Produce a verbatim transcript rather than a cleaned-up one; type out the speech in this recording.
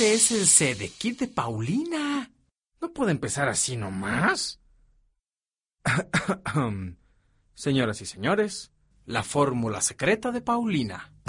Este es el Sedekit de Paulina. No puede empezar así nomás. Señoras y señores, la fórmula secreta de Paulina.